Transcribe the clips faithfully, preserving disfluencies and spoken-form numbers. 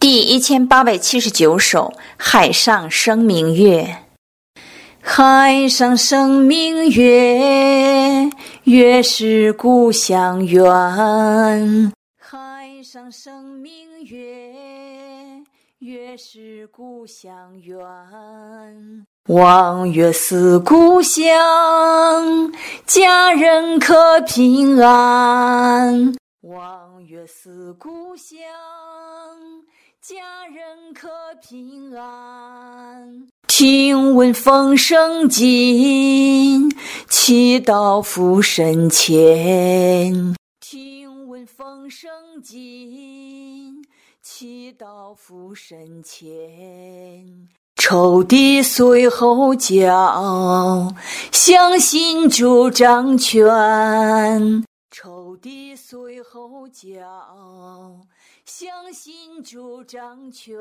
第一千八百七十九首《海上生明月》。海上生明月，月是故乡圆。海上生明月，月是故乡圆。望月思故乡，家人可平安。望月思故乡，家人可平安。听闻风声紧，祈祷福神前。听闻风声紧，祈祷福神前。仇敌随后叫，相信主掌权。仇敌随后叫，相信主掌权。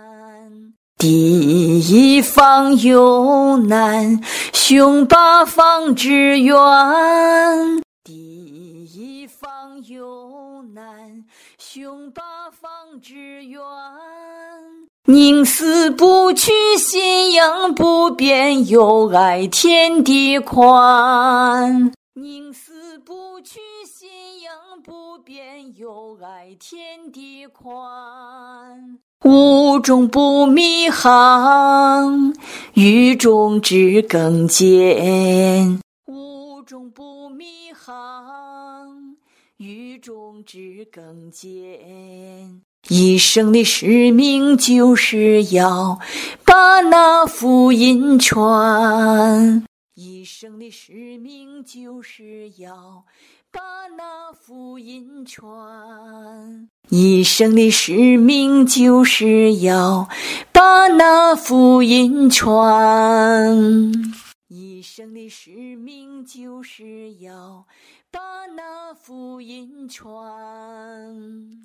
第一方有难，兄八方支援。第一方有难，兄八方支援。宁死不屈，信仰不变，有爱天地宽。宁死不屈，信仰不变，有爱天地宽。雾中不迷航，雨中知更坚。雾中不迷航，雨中知更坚。一生的使命就是要把那福音传。一生的使命就是要把那福音传。一生的使命就是要把那福音传。一生的使命就是要把那福音传。